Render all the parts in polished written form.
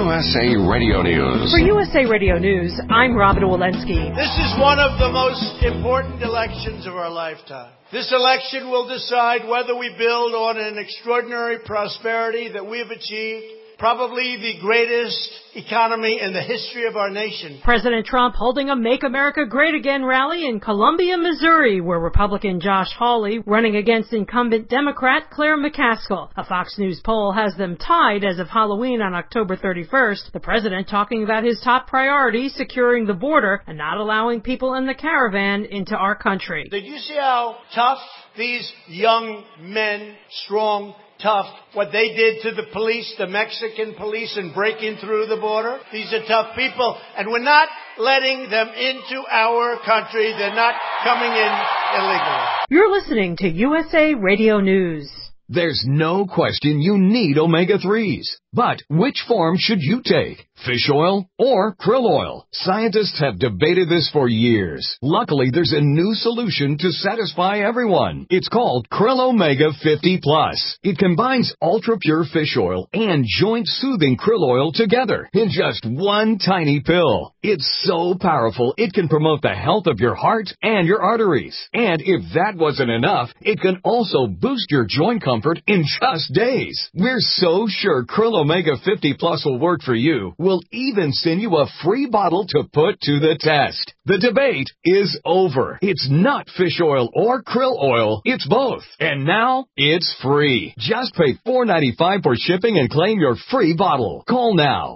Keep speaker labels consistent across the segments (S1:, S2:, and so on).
S1: USA Radio News.
S2: For USA Radio News, I'm Robin Walensky.
S3: This is one of the most important elections of our lifetime. This election will decide whether we build on an extraordinary prosperity that we have achieved, probably the greatest economy in the history of our nation.
S2: President Trump holding a Make America Great Again rally in Columbia, Missouri, where Republican Josh Hawley running against incumbent Democrat Claire McCaskill. A Fox News poll has them tied as of Halloween on October 31st. The president talking about his top priority, securing the border and not allowing people in the caravan into our country.
S3: Did you see how tough these young men, strong, tough, what they did to the police, the Mexican police, and breaking through the border? These are tough people, and we're not letting them into our country. They're not coming in illegally.
S2: You're listening to USA Radio News.
S4: There's no question you need omega-3s. But which form should you take? Fish oil or krill oil? Scientists have debated this for years. Luckily, there's a new solution to satisfy everyone. It's called Krill Omega 50 Plus. It combines ultra-pure fish oil and joint-soothing krill oil together in just one tiny pill. It's so powerful, it can promote the health of your heart and your arteries. And if that wasn't enough, it can also boost your joint comfort in just days. We're so sure Krill Omega 50 Plus will work for you. We'll even send you a free bottle to put to the test. The debate is over. It's not fish oil or krill oil. It's both. And now it's free. Just pay $4.95 for shipping and claim your free bottle. Call now.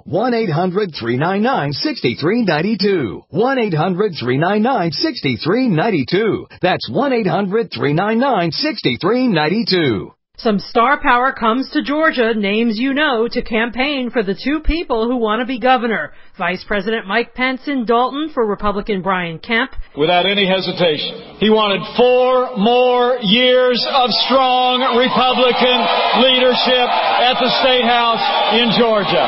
S4: 1-800-399-6392. 1-800-399-6392. That's 1-800-399-6392.
S2: Some star power comes to Georgia, names you know, to campaign for the two people who want to be governor. Vice President Mike Pence in Dalton for Republican Brian Kemp.
S5: Without any hesitation, he wanted 4 more years of strong Republican leadership at the State House in Georgia.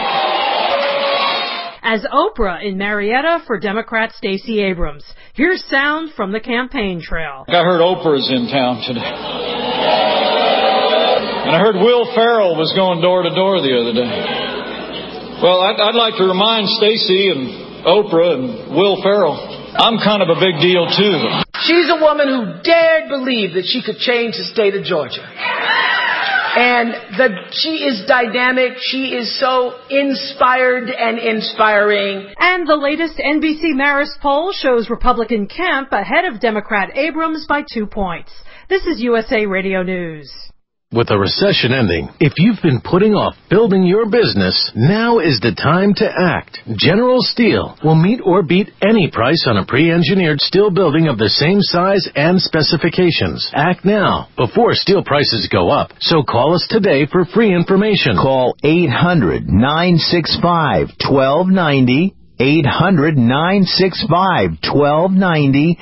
S2: As Oprah in Marietta for Democrat Stacey Abrams. Here's sound from the campaign trail.
S5: I heard Oprah's in town today. And I heard Will Ferrell was going door to door the other day. Well, I'd like to remind Stacey and Oprah and Will Ferrell, I'm kind of a big deal too.
S6: She's a woman who dared believe that she could change the state of Georgia. And she is dynamic. She is so inspired and inspiring.
S2: And the latest NBC Marist poll shows Republican Kemp ahead of Democrat Abrams by 2 points. This is USA Radio News.
S7: With the recession ending, if you've been putting off building your business, now is the time to act. General Steel will meet or beat any price on a pre-engineered steel building of the same size and specifications. Act now, before steel prices go up. So call us today for free information.
S8: Call 800-965-1290. 800-965-1290,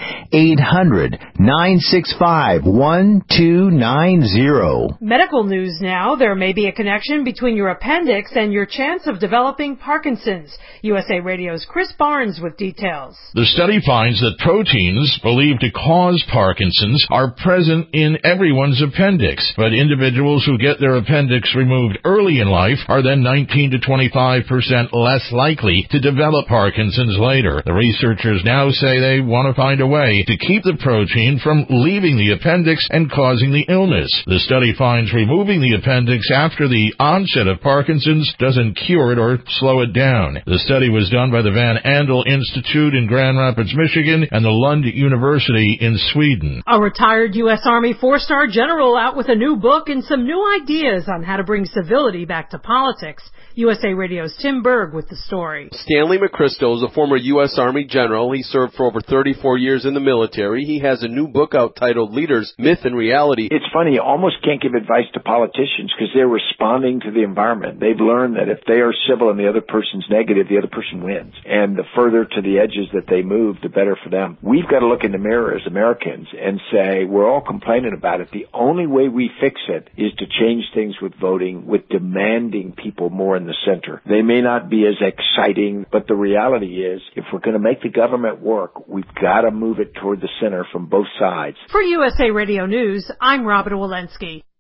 S8: 800-965-1290.
S2: Medical news now. There may be a connection between your appendix and your chance of developing Parkinson's. USA Radio's Chris Barnes with details.
S9: The study finds that proteins believed to cause Parkinson's are present in everyone's appendix, but individuals who get their appendix removed early in life are then 19 to 25% less likely to develop Parkinson's later. The researchers now say they want to find a way to keep the protein from leaving the appendix and causing the illness. The study finds removing the appendix after the onset of Parkinson's doesn't cure it or slow it down. The study was done by the Van Andel Institute in Grand Rapids, Michigan, and the Lund University in Sweden.
S2: A retired U.S. Army 4-star general out with a new book and some new ideas on how to bring civility back to politics. USA Radio's Tim Berg with the story.
S10: Stanley McChrystal is a former U.S. Army general. He served for over 34 years in the military. He has a new book out titled Leaders, Myth and Reality.
S11: It's funny, you almost can't give advice to politicians because they're responding to the environment. They've learned that if they are civil and the other person's negative, the other person wins. And the further to the edges that they move, the better for them. We've got to look in the mirror as Americans and say, we're all complaining about it. The only way we fix it is to change things with voting, with demanding people more in the center. They may not be as exciting, but the reality is, if we're going to make the government work, we've got to move it toward the center from both sides.
S2: For USA Radio News, I'm Robin Walensky.